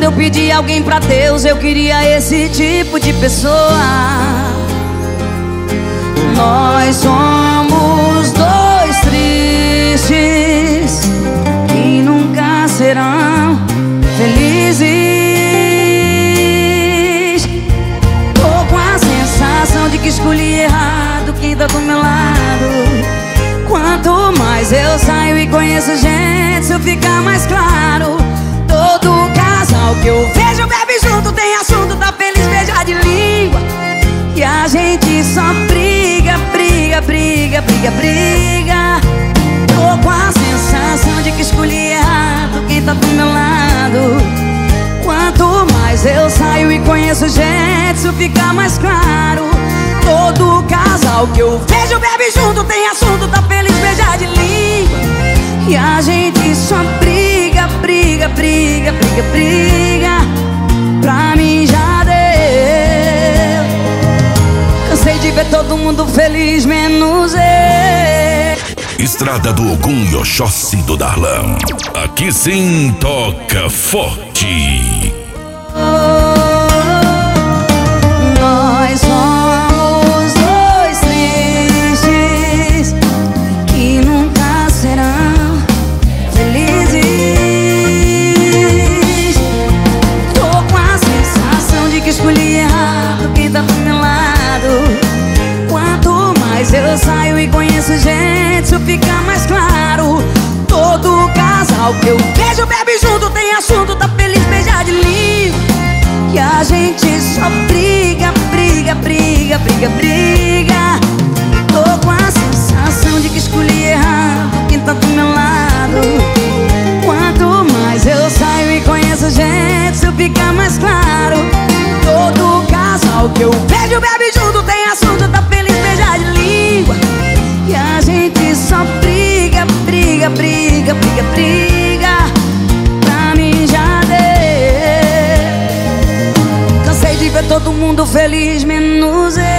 eu pedi alguém pra Deus, eu queria esse tipo de pessoa. Nós somos dois tristes que nunca serão felizes. Tô com a sensação de que escolhi errado quem tá do meu lado. Quanto mais eu saio e conheço gente, isso fica mais claro. Todo casal que eu vejo bebe junto, tem assunto, tá feliz, beija de língua. E a gente só briga, briga, briga, briga, briga. Tô com a sensação de que escolhi errado quem tá do meu lado. Quanto mais eu saio e conheço gente, isso fica mais claro. Todo casal que eu vejo bebe junto, tem assunto, tá feliz, beija de língua. E a gente só briga, briga, briga, briga, briga. Pra mim já deu. Cansei de ver todo mundo feliz, menos eu. Estrada do Ogum e Oxóssi do Darlan. Aqui sim toca forte. Nós somos dois tristes que nunca serão felizes. Tô com a sensação de que escolhi errado quem tá do meu lado. Quanto mais eu saio e conheço gente, isso fica mais claro. Todo casal que eu vejo bebe junto, tem assunto, tá feliz, beija de língua. E a gente só briga, briga, briga, briga, briga. Tô com a sensação de que escolhi errado quem tá do meu lado. Quanto mais eu saio e conheço gente, isso fica mais claro. Todo casal que eu vejo bebe junto, tem assunto, tá feliz, beija de língua. E a gente só briga, briga, briga, briga, briga. Pra mim já deu. Cansei de ver todo mundo feliz, menos eu.